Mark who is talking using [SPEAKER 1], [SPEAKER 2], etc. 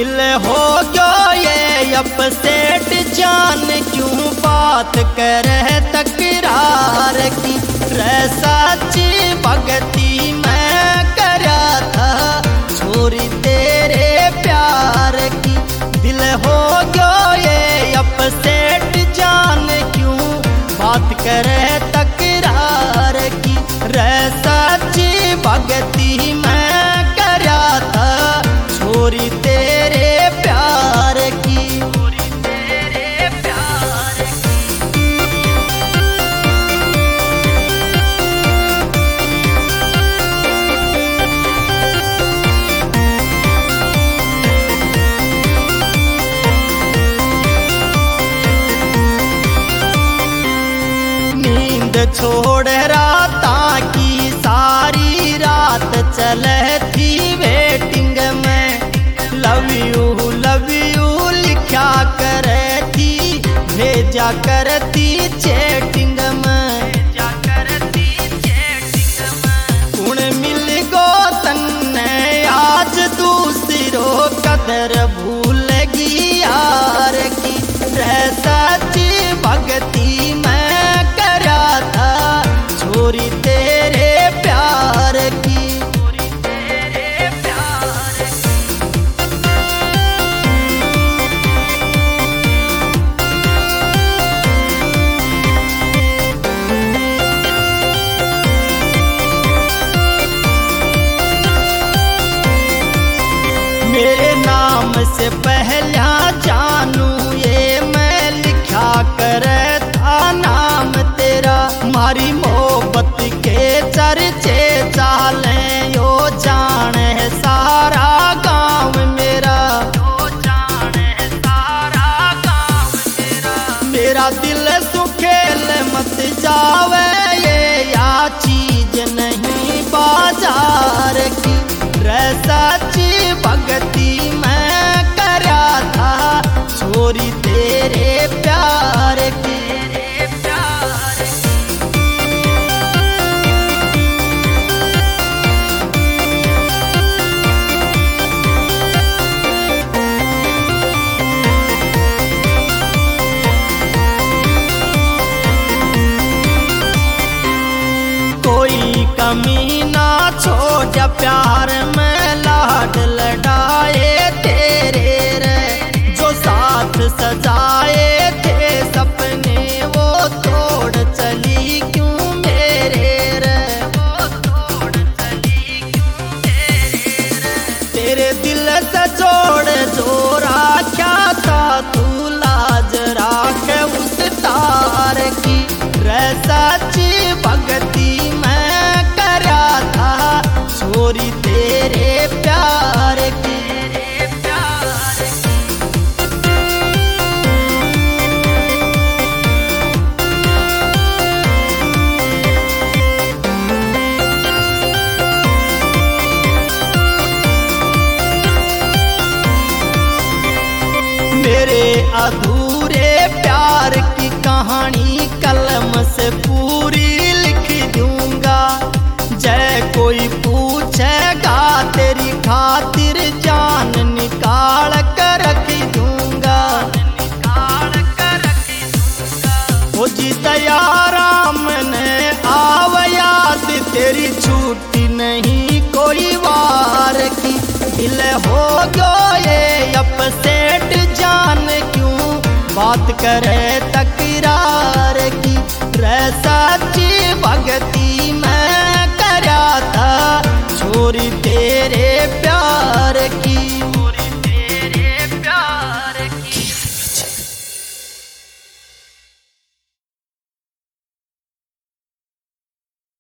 [SPEAKER 1] दिल हो गयो ये अपसेट, जान क्यों बात करे तकरार की। रे सच्ची भगती मैं करा था छोरी तेरे प्यार की। दिल हो गयो ये अपसेट, जान क्यों बात करे तकरार की। रे सच्ची भगती मैं करा था छोरी तेरे प्यार की। नींद छोड़ राता की सारी रात चले थी वेटिंग में। लव यू लिखा करे थी, भेजा करती चैटिंग में। कुण मिल गो तन्ने आज दूसरों कदर भूलगी यार की। रे सच्ची भगती मैं करा था छोरी तेरे प्यार की। मेरे नाम से पहला जानू ये मैं लिखा करे था नाम तेरा। मारी मोहब्बत के चर्चे चाले यो जाने सारा गांव मेरा। मेरा दिल सुखेल मत जावे ये या चीज नहीं बाजार की। रे सच्ची भगती मैं करा था छोरी तेरे प्यार की। कोई कमी ना छोड़ प्यार में लाड लड़ाए तेरे रे। जो साथ सजाए थे सपने वो तोड़ चली क्यों मेरे रे। तेरे दिल से जोड़ जोड़ा क्या था तू लाज राख उस तार की। रे सच्ची भगती मैं करा था छोरी तेरे प्यार की। मेरे अधूरे प्यार की कहानी कलम से पूरी लिख दूंगा। जय कोई पूछेगा तेरी खातिर जान निकाल कर रख दूंगा। ओ जी दयाराम ने आव याद तेरी छूटी नहीं कोई वार की। दिल हो गयो ये अपसेट, जान क्यों बात करे तकरार